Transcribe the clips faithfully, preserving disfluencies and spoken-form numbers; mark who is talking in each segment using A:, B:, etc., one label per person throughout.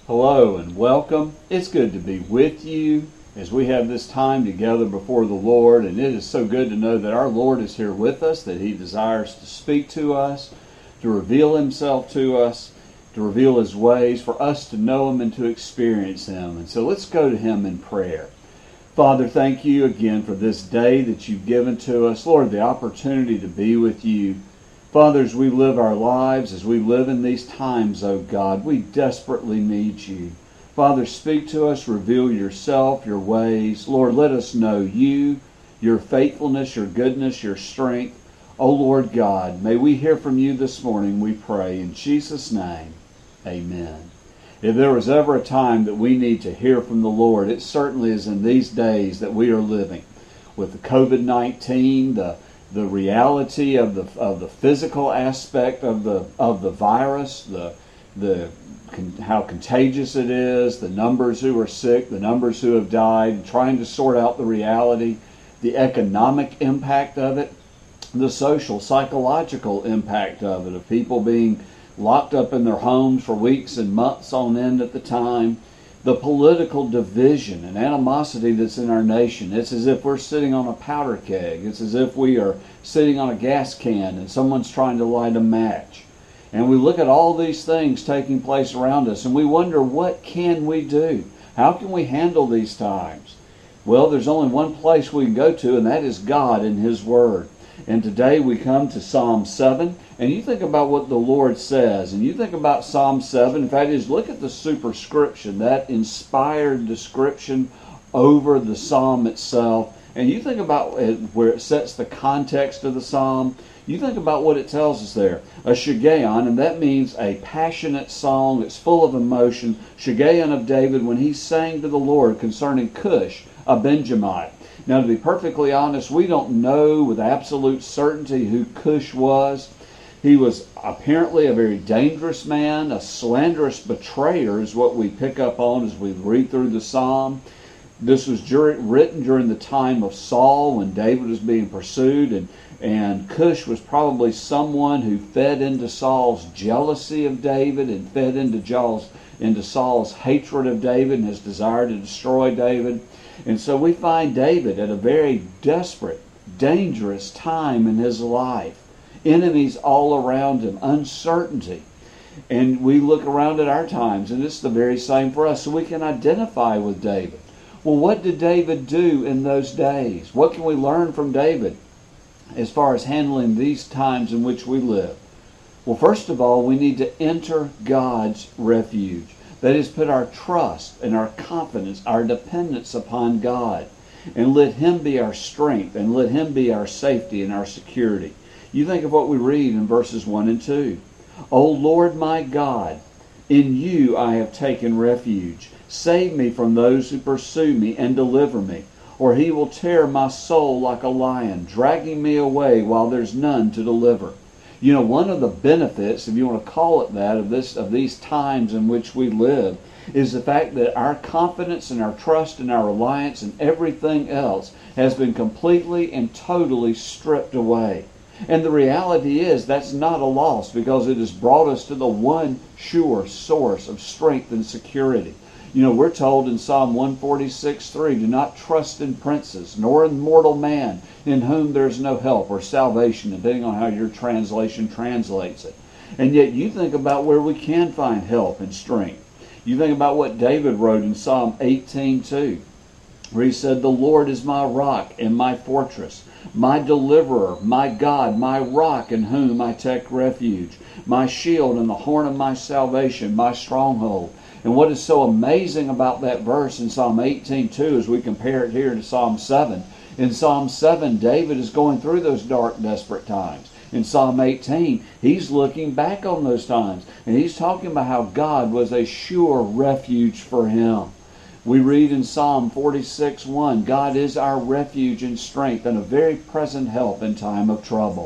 A: Hello and welcome. It's good to be with you as we have this time together before the Lord, and it is so good to know that our Lord is here with us, that He desires to speak to us, to reveal Himself to us, to reveal His ways, for us to know Him and to experience Him. And so let's go to Him in prayer. Father, thank you again for this day that you've given to us. Lord, the opportunity to be with you. Father, as we live our lives, as we live in these times, oh God, we desperately need you. Father, speak to us, reveal yourself, your ways. Lord, let us know you, your faithfulness, your goodness, your strength. Oh Lord God, may we hear from you this morning, we pray. In Jesus' name, amen. If there was ever a time that we need to hear from the Lord, it certainly is in these days that we are living. With the covid nineteen, the the reality of the of the physical aspect of the of the virus, the the how contagious it is, the numbers who are sick, the numbers who have died, trying to sort out the reality, the economic impact of it, the social, psychological impact of it, of people being locked up in their homes for weeks and months on end at the time, the political division and animosity that's in our nation. It's as if we're sitting on a powder keg. It's as if we are sitting on a gas can and someone's trying to light a match. And we look at all these things taking place around us and we wonder, what can we do? How can we handle these times? Well, there's only one place we can go to, and that is God and His Word. And today we come to Psalm seven, and you think about what the Lord says, and you think about Psalm seven. In fact, is look at the superscription, that inspired description over the psalm itself, and you think about it, where it sets the context of the psalm. You think about what it tells us there. A Shiggaion, and that means a passionate song that's full of emotion. Shiggaion of David when he sang to the Lord concerning Cush, a Benjamite. Now, to be perfectly honest, we don't know with absolute certainty who Cush was. He was apparently a very dangerous man. A slanderous betrayer is what we pick up on as we read through the psalm. This was during, written during the time of Saul when David was being pursued, and, and Cush was probably someone who fed into Saul's jealousy of David and fed into, Saul's, into Saul's hatred of David and his desire to destroy David. And so we find David at a very desperate, dangerous time in his life. Enemies all around him, uncertainty. And we look around at our times, and it's the very same for us, so we can identify with David. Well, what did David do in those days? What can we learn from David as far as handling these times in which we live? Well, first of all, we need to enter God's refuge. That is, put our trust and our confidence, our dependence upon God, and let Him be our strength, and let Him be our safety and our security. You think of what we read in verses one and two. O Lord my God, in you I have taken refuge. Save me from those who pursue me and deliver me, or he will tear my soul like a lion, dragging me away while there's none to deliver. You know, one of the benefits, if you want to call it that, of this of these times in which we live, is the fact that our confidence and our trust and our reliance and everything else has been completely and totally stripped away. And the reality is that's not a loss, because it has brought us to the one sure source of strength and security. You know, we're told in Psalm one forty-six three, do not trust in princes, nor in mortal man, in whom there is no help or salvation, depending on how your translation translates it. And yet you think about where we can find help and strength. You think about what David wrote in Psalm eighteen two, where he said, the Lord is my rock and my fortress, my deliverer, my God, my rock in whom I take refuge, my shield and the horn of my salvation, my stronghold. And what is so amazing about that verse in Psalm eighteen two, as we compare it here to Psalm seven, in Psalm seven, David is going through those dark, desperate times. In Psalm eighteen, he's looking back on those times, and he's talking about how God was a sure refuge for him. We read in Psalm forty-six one, God is our refuge and strength and a very present help in time of trouble.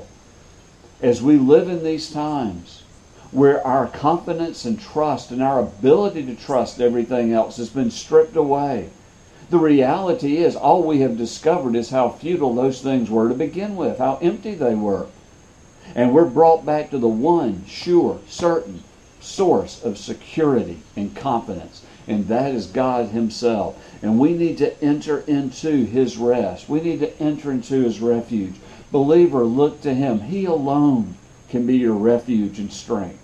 A: As we live in these times, where our confidence and trust and our ability to trust everything else has been stripped away, the reality is all we have discovered is how futile those things were to begin with, how empty they were. And we're brought back to the one sure, certain source of security and confidence, and that is God himself. And we need to enter into his rest. We need to enter into his refuge. Believer, look to him. He alone can be your refuge and strength.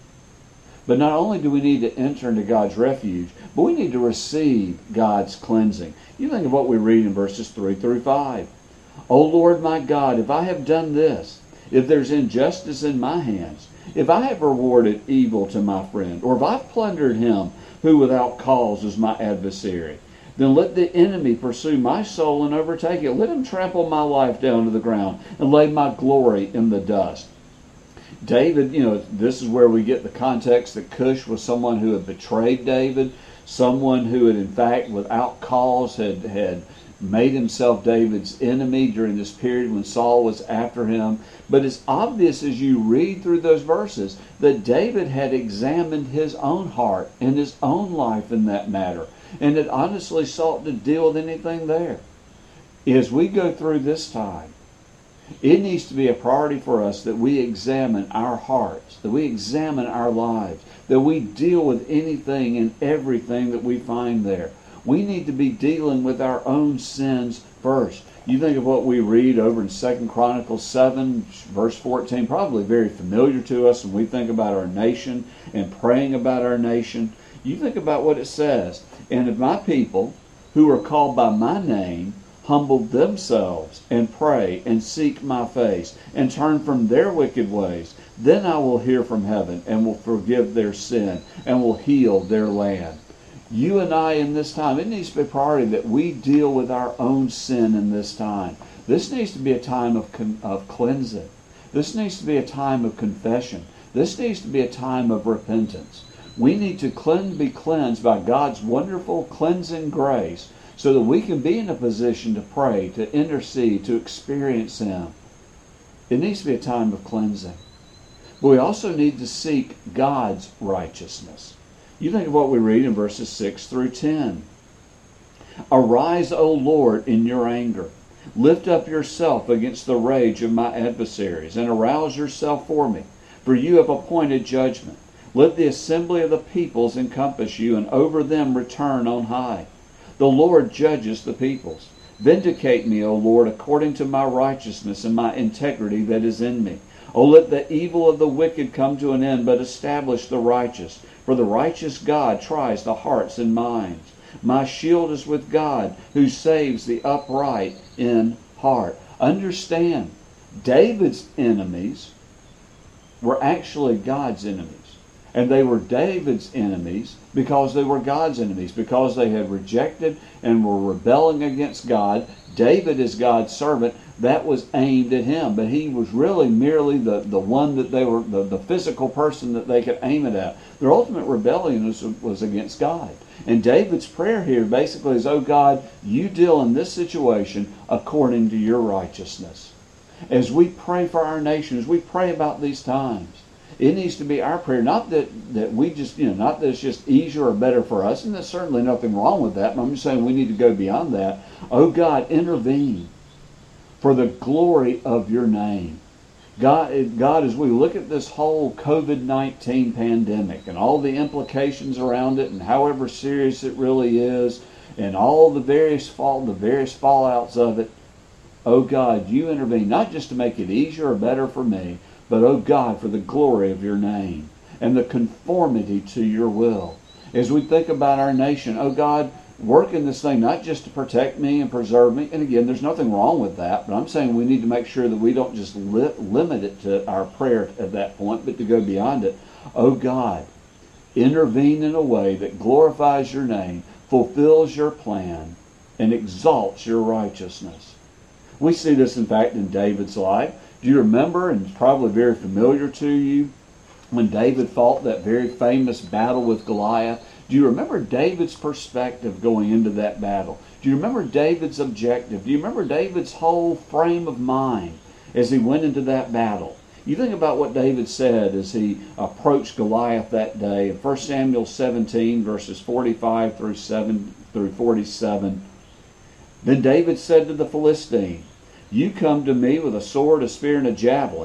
A: But not only do we need to enter into God's refuge, but we need to receive God's cleansing. You think of what we read in verses three through five. O Lord my God, if I have done this, if there's injustice in my hands, if I have rewarded evil to my friend, or if I've plundered him who without cause is my adversary, then let the enemy pursue my soul and overtake it. Let him trample my life down to the ground and lay my glory in the dust. David, you know, this is where we get the context that Cush was someone who had betrayed David, someone who had in fact without cause had, had made himself David's enemy during this period when Saul was after him. But it's obvious as you read through those verses that David had examined his own heart and his own life in that matter, and had honestly sought to deal with anything there. As we go through this time, it needs to be a priority for us that we examine our hearts, that we examine our lives, that we deal with anything and everything that we find there. We need to be dealing with our own sins first. You think of what we read over in Second Chronicles seven, verse fourteen, probably very familiar to us when we think about our nation and praying about our nation. You think about what it says. And if my people, who are called by my name, humble themselves and pray and seek my face and turn from their wicked ways, then I will hear from heaven and will forgive their sin and will heal their land. You and I in this time, it needs to be a priority that we deal with our own sin in this time. This needs to be a time of, con- of cleansing. This needs to be a time of confession. This needs to be a time of repentance. We need to cleanse, be cleansed by God's wonderful cleansing grace so that we can be in a position to pray, to intercede, to experience him. It needs to be a time of cleansing. But we also need to seek God's righteousness. You think of what we read in verses six through ten. Arise, O Lord, in your anger. Lift up yourself against the rage of my adversaries, and arouse yourself for me, for you have appointed judgment. Let the assembly of the peoples encompass you, and over them return on high. The Lord judges the peoples. Vindicate me, O Lord, according to my righteousness and my integrity that is in me. O let the evil of the wicked come to an end, but establish the righteous. For the righteous God tries the hearts and minds. My shield is with God, who saves the upright in heart. Understand, David's enemies were actually God's enemies. And they were David's enemies because they were God's enemies, because they had rejected and were rebelling against God. David is God's servant. That was aimed at him, but he was really merely the, the one that they were, the, the physical person that they could aim it at. Their ultimate rebellion was, was against God. And David's prayer here basically is, oh God, you deal in this situation according to your righteousness. As we pray for our nation, as we pray about these times, it needs to be our prayer, not that, that we just, you know, not that it's just easier or better for us, and there's certainly nothing wrong with that, but I'm just saying we need to go beyond that. Oh God, intervene for the glory of your name. God, God, as we look at this whole covid nineteen pandemic and all the implications around it and however serious it really is and all the various fall, the various fallouts of it, oh God, you intervene, not just to make it easier or better for me, but, oh God, for the glory of your name and the conformity to your will. As we think about our nation, oh God, work in this thing not just to protect me and preserve me. And again, there's nothing wrong with that, but I'm saying we need to make sure that we don't just li- limit it to our prayer at that point, but to go beyond it. Oh God, intervene in a way that glorifies your name, fulfills your plan, and exalts your righteousness. We see this, in fact, in David's life. Do you remember, and it's probably very familiar to you, when David fought that very famous battle with Goliath? Do you remember David's perspective going into that battle? Do you remember David's objective? Do you remember David's whole frame of mind as he went into that battle? You think about what David said as he approached Goliath that day in First Samuel seventeen, verses forty-five through seven through forty-seven. Then David said to the Philistine, you come to me with a sword, a spear, and a javelin,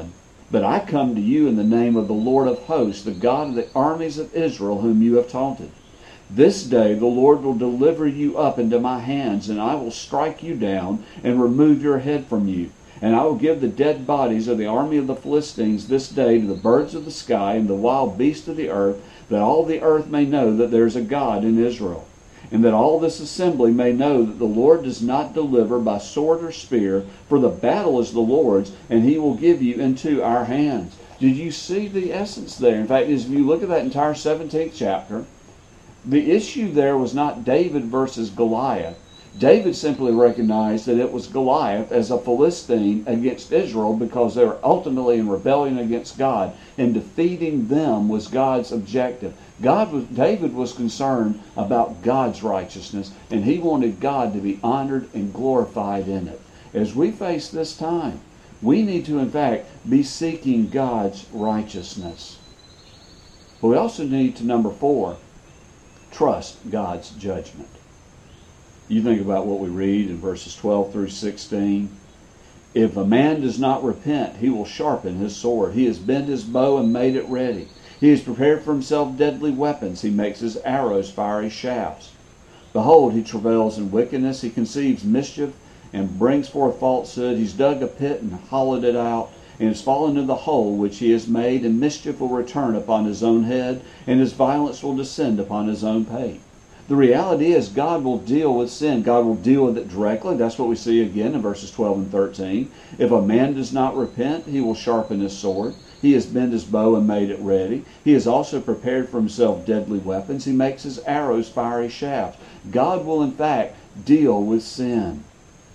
A: But I come to you in the name of the Lord of hosts, the God of the armies of Israel, whom you have taunted. This day the Lord will deliver you up into my hands, and I will strike you down and remove your head from you. And I will give the dead bodies of the army of the Philistines this day to the birds of the sky and the wild beasts of the earth, that all the earth may know that there is a God in Israel. And that all this assembly may know that the Lord does not deliver by sword or spear, for the battle is the Lord's, and he will give you into our hands. Did you see the essence there? In fact, as you look at that entire seventeenth chapter, the issue there was not David versus Goliath. David simply recognized that it was Goliath as a Philistine against Israel because they were ultimately in rebellion against God, and defeating them was God's objective. God was, David was concerned about God's righteousness, and he wanted God to be honored and glorified in it. As we face this time, we need to, in fact, be seeking God's righteousness. But we also need to, number four, trust God's judgment. You think about what we read in verses twelve through sixteen. If a man does not repent, he will sharpen his sword. He has bent his bow and made it ready. He has prepared for himself deadly weapons. He makes his arrows fiery shafts. Behold, he travails in wickedness. He conceives mischief and brings forth falsehood. He's dug a pit and hollowed it out, and has fallen into the hole which he has made, and mischief will return upon his own head, and his violence will descend upon his own pate. The reality is God will deal with sin. God will deal with it directly. That's what we see again in verses twelve and thirteen. If a man does not repent, he will sharpen his sword. He has bent his bow and made it ready. He has also prepared for himself deadly weapons. He makes his arrows fiery shafts. God will, in fact, deal with sin.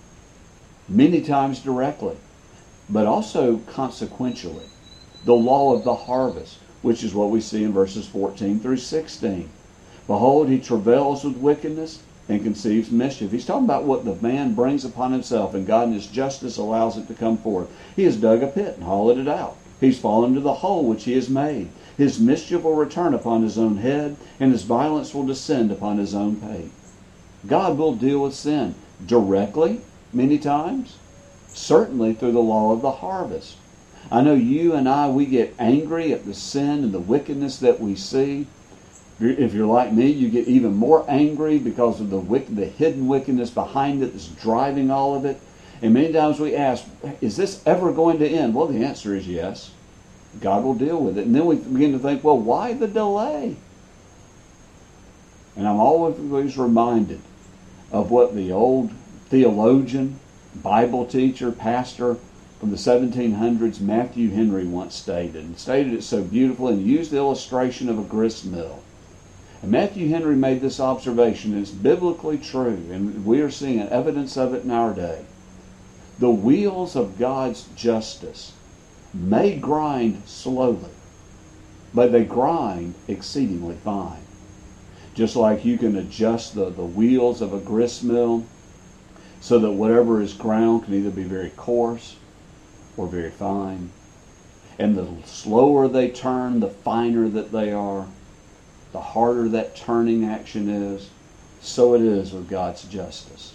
A: Many times directly, but also consequentially. The law of the harvest, which is what we see in verses fourteen through sixteen. Behold, he travails with wickedness and conceives mischief. He's talking about what the man brings upon himself, and God in his justice allows it to come forth. He has dug a pit and hollowed it out. He's fallen into the hole which he has made. His mischief will return upon his own head, and his violence will descend upon his own pate. God will deal with sin directly, many times, certainly through the law of the harvest. I know you and I, we get angry at the sin and the wickedness that we see. If you're like me, you get even more angry because of the wicked, the hidden wickedness behind it that's driving all of it. And many times we ask, is this ever going to end? Well, the answer is yes. God will deal with it. And then we begin to think, well, why the delay? And I'm always reminded of what the old theologian, Bible teacher, pastor from the seventeen hundreds, Matthew Henry, once stated. And stated it so beautifully and used the illustration of a grist mill. And Matthew Henry made this observation, and it's biblically true, and we are seeing evidence of it in our day. The wheels of God's justice may grind slowly, but they grind exceedingly fine. Just like you can adjust the, the wheels of a grist mill so that whatever is ground can either be very coarse or very fine. And the slower they turn, the finer that they are. The harder that turning action is, so it is with God's justice.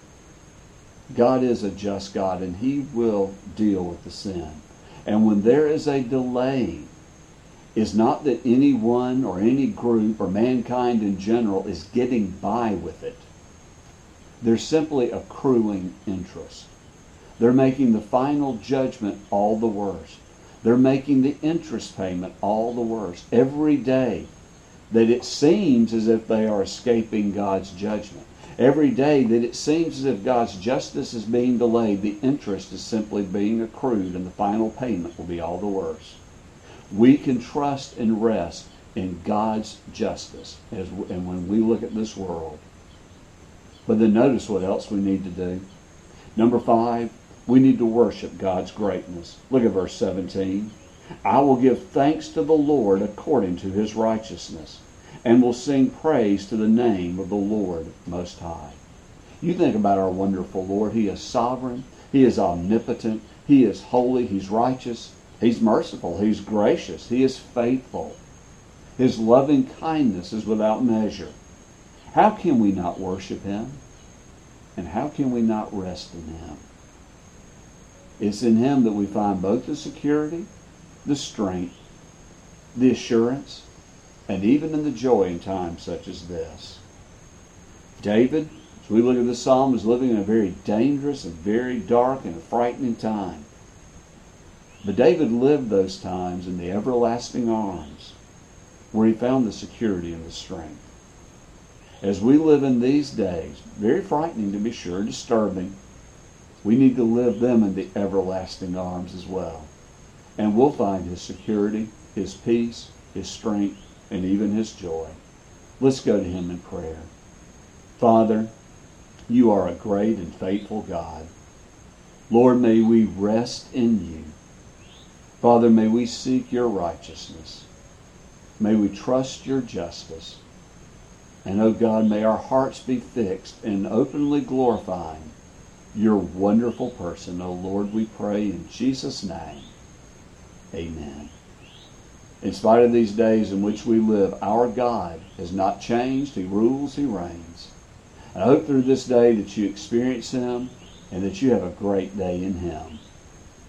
A: God is a just God, and he will deal with the sin. And when there is a delay, it's not that anyone or any group or mankind in general is getting by with it. They're simply accruing interest. They're making the final judgment all the worse. They're making the interest payment all the worse. Every day that it seems as if they are escaping God's judgment. Every day that it seems as if God's justice is being delayed, the interest is simply being accrued, and the final payment will be all the worse. We can trust and rest in God's justice as, and when we look at this world. But then notice what else we need to do. Number five, we need to worship God's greatness. Look at verse seventeen. I will give thanks to the Lord according to his righteousness, and will sing praise to the name of the Lord Most High. You think about our wonderful Lord. He is sovereign. He is omnipotent. He is holy. He's righteous. He's merciful. He's gracious. He is faithful. His loving kindness is without measure. How can we not worship him? And how can we not rest in him? It's in him that we find both the security the strength, the assurance, and even in the joy in times such as this. David, as we look at this psalm, was living in a very dangerous and very dark and frightening time. But David lived those times in the everlasting arms, where he found the security and the strength. As we live in these days, very frightening to be sure, disturbing, we need to live them in the everlasting arms as well. And we'll find his security, his peace, his strength, and even his joy. Let's go to him in prayer. Father, you are a great and faithful God. Lord, may we rest in you. Father, may we seek your righteousness. May we trust your justice. And, oh God, may our hearts be fixed in openly glorifying your wonderful person. Oh Lord, we pray in Jesus' name. Amen. In spite of these days in which we live, our God has not changed. He rules, he reigns. And I hope through this day that you experience him and that you have a great day in him.